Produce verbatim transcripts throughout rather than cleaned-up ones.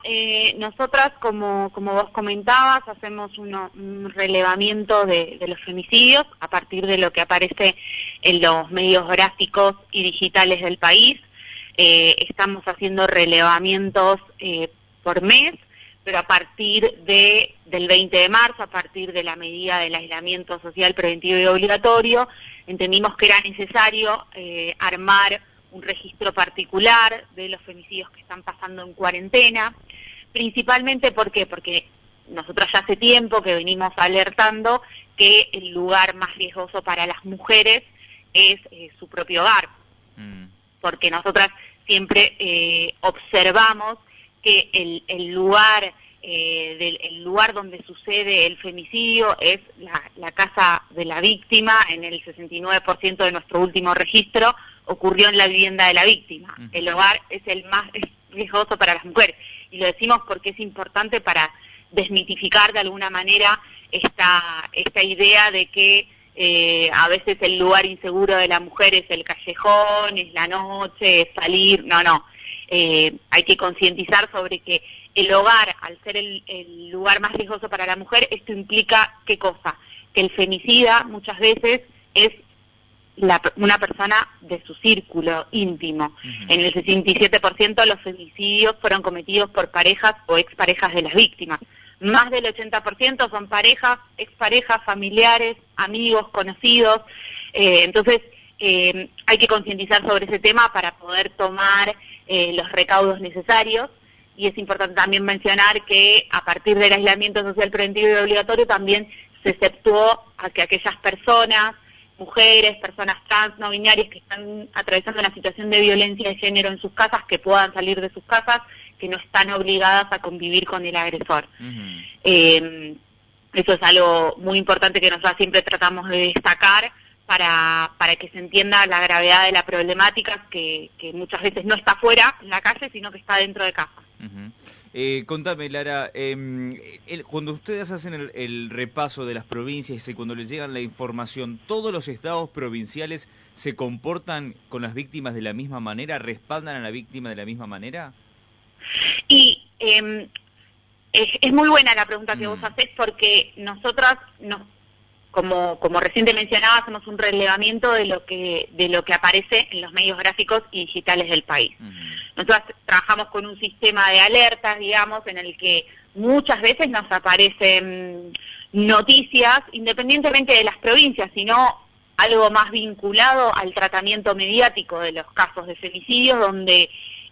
eh, nosotras, como, como vos comentabas, hacemos uno, un relevamiento de, de los femicidios a partir de lo que aparece en los medios gráficos y digitales del país. Eh, estamos haciendo relevamientos eh, por mes, pero a partir de del veinte de marzo, a partir de la medida del aislamiento social preventivo y obligatorio, entendimos que era necesario eh, armar un registro particular de los femicidios que están pasando en cuarentena, principalmente ¿por qué? Porque nosotros ya hace tiempo que venimos alertando que el lugar más riesgoso para las mujeres es eh, su propio hogar, mm. porque nosotras siempre eh, observamos que el, el lugar eh, del el lugar donde sucede el femicidio es la, la casa de la víctima. En el sesenta y nueve por ciento de nuestro último registro ocurrió en la vivienda de la víctima. Uh-huh. El hogar es el más riesgoso para las mujeres, y lo decimos porque es importante para desmitificar de alguna manera esta, esta idea de que eh, a veces el lugar inseguro de la mujer es el callejón, es la noche, es salir. No, no. Eh, hay que concientizar sobre que el hogar, al ser el, el lugar más riesgoso para la mujer, esto implica, ¿qué cosa? Que el femicida muchas veces es la, una persona de su círculo íntimo. Uh-huh. En el sesenta y siete por ciento los femicidios fueron cometidos por parejas o exparejas de las víctimas. Más del ochenta por ciento son parejas, exparejas, familiares, amigos, conocidos. Eh, entonces, eh, hay que concientizar sobre ese tema para poder tomar eh, los recaudos necesarios. Y es importante también mencionar que a partir del aislamiento social preventivo y obligatorio también se exceptuó a que aquellas personas, mujeres, personas trans, no binarias, que están atravesando una situación de violencia de género en sus casas, que puedan salir de sus casas, que no están obligadas a convivir con el agresor. Uh-huh. Eh, eso es algo muy importante que nosotros siempre tratamos de destacar para, para que se entienda la gravedad de la problemática, que, que muchas veces no está fuera en la calle, sino que está dentro de casa. Uh-huh. Eh, contame, Lara, eh, el, cuando ustedes hacen el, el repaso de las provincias y cuando les llegan la información, ¿todos los estados provinciales se comportan con las víctimas de la misma manera, respaldan a la víctima de la misma manera? Y eh, es, es muy buena la pregunta que mm. vos hacés, porque nosotras, nos, como, como recién te mencionaba, hacemos un relevamiento de lo que de lo que aparece en los medios gráficos y digitales del país. Mm. Nosotros trabajamos con un sistema de alertas, digamos, en el que muchas veces nos aparecen noticias, independientemente de las provincias, sino algo más vinculado al tratamiento mediático de los casos de femicidios, donde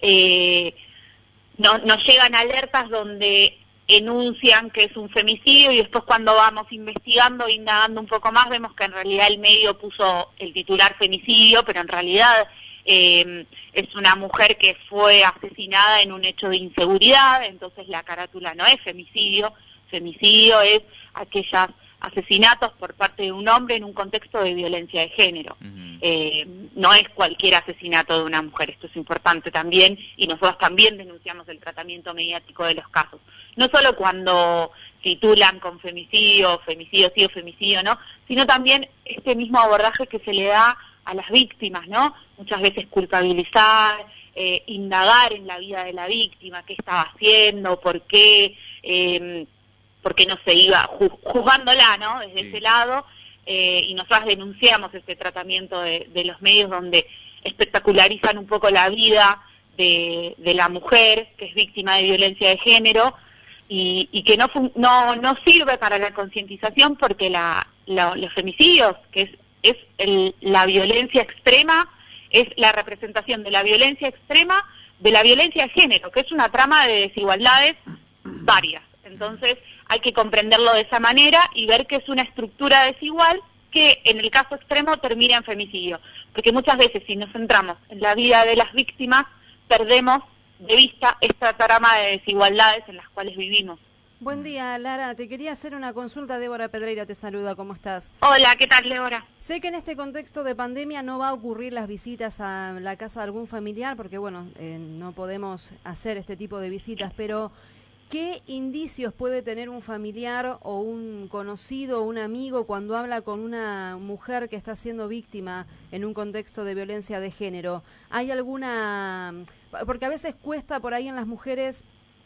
eh, no, nos llegan alertas donde enuncian que es un femicidio, y después cuando vamos investigando, indagando un poco más, vemos que en realidad el medio puso el titular femicidio, pero en realidad Eh, es una mujer que fue asesinada en un hecho de inseguridad. Entonces la carátula no es femicidio. Femicidio es aquellos asesinatos por parte de un hombre en un contexto de violencia de género. Uh-huh. Eh, no es cualquier asesinato de una mujer. Esto es importante también, y nosotros también denunciamos el tratamiento mediático de los casos. No solo cuando titulan con femicidio, femicidio sí o femicidio no, sino también este mismo abordaje que se le da a las víctimas, ¿no? Muchas veces culpabilizar, eh, indagar en la vida de la víctima, qué estaba haciendo, por qué, eh, por qué no se iba, ju- juzgándola, ¿no? Desde sí. ese lado, eh, y nosotras denunciamos ese tratamiento de, de los medios donde espectacularizan un poco la vida de, de la mujer que es víctima de violencia de género, y, y que no, no, no sirve para la concientización, porque la, la, los femicidios, que es es el, la violencia extrema, es la representación de la violencia extrema, de la violencia de género, que es una trama de desigualdades varias. Entonces hay que comprenderlo de esa manera y ver que es una estructura desigual que en el caso extremo termina en femicidio. Porque muchas veces, si nos centramos en la vida de las víctimas, perdemos de vista esta trama de desigualdades en las cuales vivimos. Buen día, Lara. Te quería hacer una consulta. Débora Pedreira te saluda. ¿Cómo estás? Hola, ¿qué tal, Débora? Sé que en este contexto de pandemia no va a ocurrir las visitas a la casa de algún familiar, porque, bueno, eh, no podemos hacer este tipo de visitas, pero ¿qué indicios puede tener un familiar o un conocido o un amigo cuando habla con una mujer que está siendo víctima en un contexto de violencia de género? ¿Hay alguna...? Porque a veces cuesta por ahí en las mujeres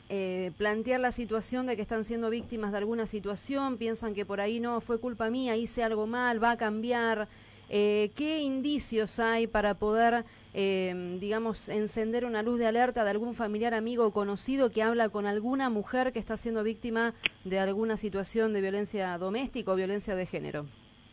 eh, plantear la situación de que están siendo víctimas de alguna situación, piensan que por ahí no, fue culpa mía, hice algo mal, va a cambiar. Eh, ¿Qué indicios hay para poder, eh, digamos, encender una luz de alerta de algún familiar, amigo o conocido que habla con alguna mujer que está siendo víctima de alguna situación de violencia doméstica o violencia de género?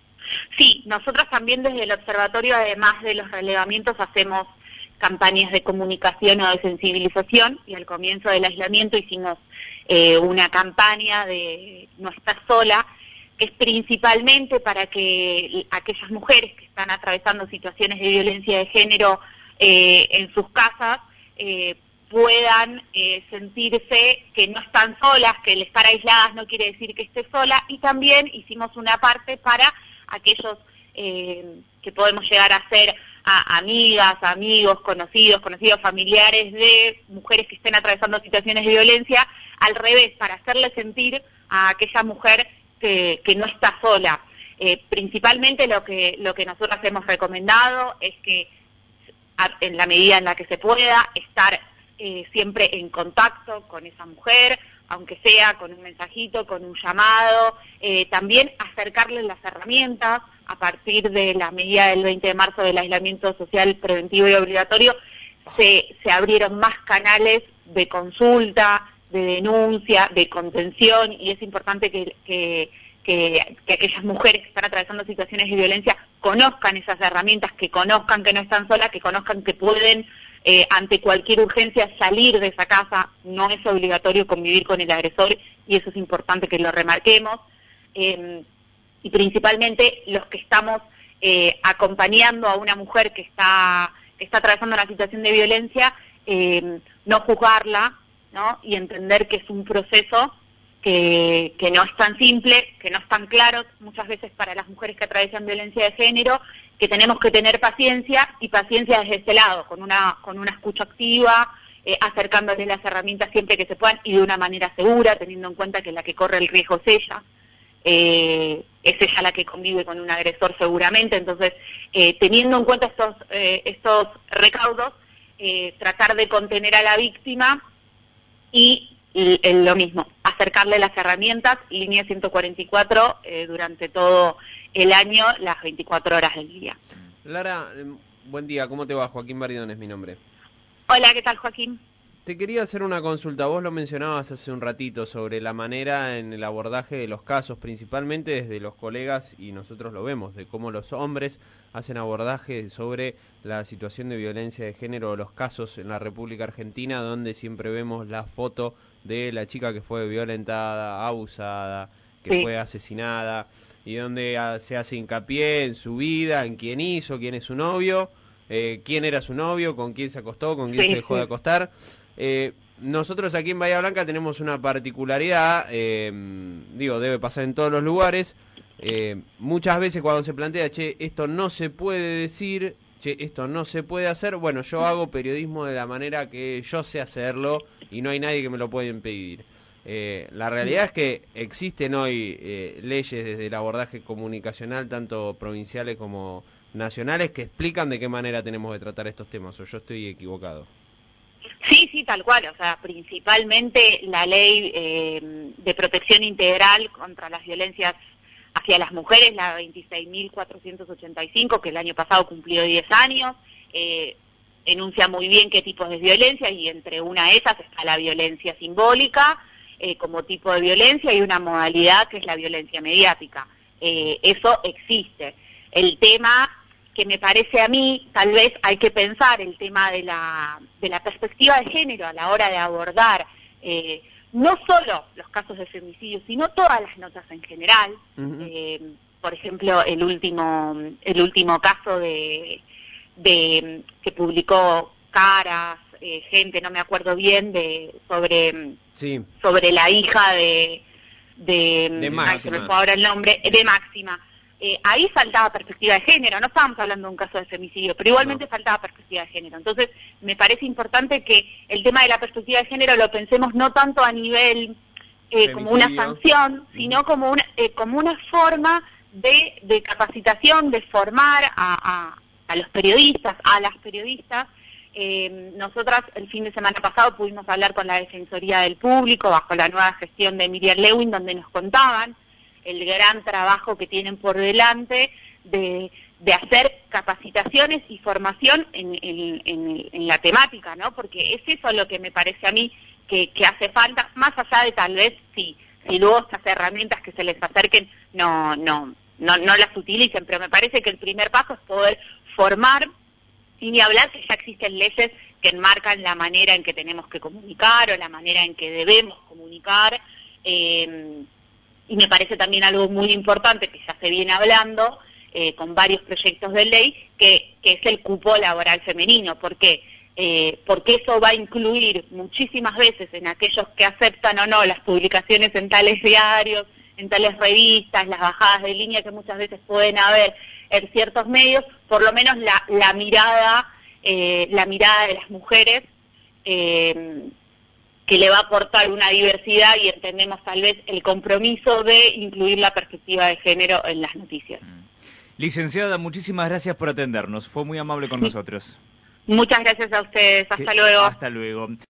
Sí, nosotros también desde el observatorio, además de los relevamientos, hacemos campañas de comunicación o de sensibilización, y al comienzo del aislamiento hicimos eh, una campaña de No estás sola, que es principalmente para que aquellas mujeres que están atravesando situaciones de violencia de género eh, en sus casas eh, puedan eh, sentirse que no están solas, que el estar aisladas no quiere decir que esté sola, y también hicimos una parte para aquellos eh, que podemos llegar a ser a amigas, amigos, conocidos, conocidos familiares de mujeres que estén atravesando situaciones de violencia, al revés, para hacerle sentir a aquella mujer que, que no está sola. Eh, principalmente lo que, lo que nosotros hemos recomendado es que a, en la medida en la que se pueda, estar eh, siempre en contacto con esa mujer, aunque sea con un mensajito, con un llamado, eh, también acercarles las herramientas. A partir de la medida del veinte de marzo del aislamiento social preventivo y obligatorio, se, se abrieron más canales de consulta, de denuncia, de contención, y es importante que, que, que, que aquellas mujeres que están atravesando situaciones de violencia conozcan esas herramientas, que conozcan que no están solas, que conozcan que pueden, eh, ante cualquier urgencia, salir de esa casa. No es obligatorio convivir con el agresor, y eso es importante que lo remarquemos. Eh, y principalmente los que estamos eh, acompañando a una mujer que está, que está atravesando una situación de violencia, eh, no juzgarla, ¿no? Y entender que es un proceso que, que no es tan simple, que no es tan claro muchas veces para las mujeres que atraviesan violencia de género, que tenemos que tener paciencia, y paciencia desde ese lado, con una, con una escucha activa, eh, acercándole las herramientas siempre que se puedan y de una manera segura, teniendo en cuenta que la que corre el riesgo es ella. Eh, es ella la que convive con un agresor seguramente. Entonces, eh, teniendo en cuenta estos, eh, estos recaudos, eh, tratar de contener a la víctima y, y, y lo mismo, acercarle las herramientas, línea ciento cuarenta y cuatro eh, durante todo el año, las veinticuatro horas del día. Lara, buen día, ¿cómo te va? Joaquín Baridón es mi nombre. Hola, ¿qué tal, Joaquín? Te quería hacer una consulta. Vos lo mencionabas hace un ratito sobre la manera en el abordaje de los casos, principalmente desde los colegas, y nosotros lo vemos, de cómo los hombres hacen abordaje sobre la situación de violencia de género o los casos en la República Argentina, donde siempre vemos la foto de la chica que fue violentada, abusada, que sí. fue asesinada, y donde se hace hincapié en su vida, en quién hizo, quién es su novio, eh, quién era su novio, con quién se acostó, con quién sí, se dejó sí. de acostar. Eh, nosotros aquí en Bahía Blanca tenemos una particularidad, eh, digo, debe pasar en todos los lugares, eh, muchas veces cuando se plantea, che, esto no se puede decir, che, esto no se puede hacer, bueno, yo hago periodismo de la manera que yo sé hacerlo y no hay nadie que me lo pueda impedir. Eh, la realidad es que existen hoy eh, leyes desde el abordaje comunicacional, tanto provinciales como nacionales, que explican de qué manera tenemos de tratar estos temas, o yo estoy equivocado. Sí, sí, tal cual. O sea, principalmente la ley eh, de protección integral contra las violencias hacia las mujeres, la veintiséis mil cuatrocientos ochenta y cinco, que el año pasado cumplió diez años, eh, enuncia muy bien qué tipos de violencia, y entre una de esas está la violencia simbólica eh, como tipo de violencia, y una modalidad que es la violencia mediática. Eh, eso existe. El tema que me parece a mí, tal vez hay que pensar el tema de la, de la perspectiva de género a la hora de abordar eh, no solo los casos de femicidio, sino todas las notas en general. Uh-huh. eh, por ejemplo, el último el último caso de, de que publicó Caras, eh, gente, no me acuerdo bien, de sobre sí. sobre la hija de de, de Máxima. Ay, se me fue ahora el nombre, de Máxima. Eh, ahí faltaba perspectiva de género, no estábamos hablando de un caso de femicidio, pero igualmente no. faltaba perspectiva de género. Entonces, me parece importante que el tema de la perspectiva de género lo pensemos no tanto a nivel eh, como una sanción, sino como una, eh, como una forma de, de capacitación, de formar a, a, a los periodistas, a las periodistas, eh, nosotras el fin de semana pasado pudimos hablar con la Defensoría del Público bajo la nueva gestión de Miriam Lewin, donde nos contaban el gran trabajo que tienen por delante de, de hacer capacitaciones y formación en, en, en, en la temática, ¿no? Porque es eso lo que me parece a mí que, que hace falta, más allá de tal vez si, si luego estas herramientas que se les acerquen no, no, no, no las utilicen, pero me parece que el primer paso es poder formar, y ni hablar que ya existen leyes que enmarcan la manera en que tenemos que comunicar o la manera en que debemos comunicar, eh, y me parece también algo muy importante que ya se viene hablando eh, con varios proyectos de ley, que, que es el cupo laboral femenino. ¿Por qué? Eh, porque eso va a incluir muchísimas veces en aquellos que aceptan o no las publicaciones en tales diarios, en tales revistas, las bajadas de línea que muchas veces pueden haber en ciertos medios, por lo menos la, la mirada, eh, la mirada de las mujeres, eh, que le va a aportar una diversidad, y entendemos tal vez el compromiso de incluir la perspectiva de género en las noticias. Licenciada, muchísimas gracias por atendernos. Fue muy amable con nosotros. Muchas gracias a ustedes. Hasta luego. Hasta luego.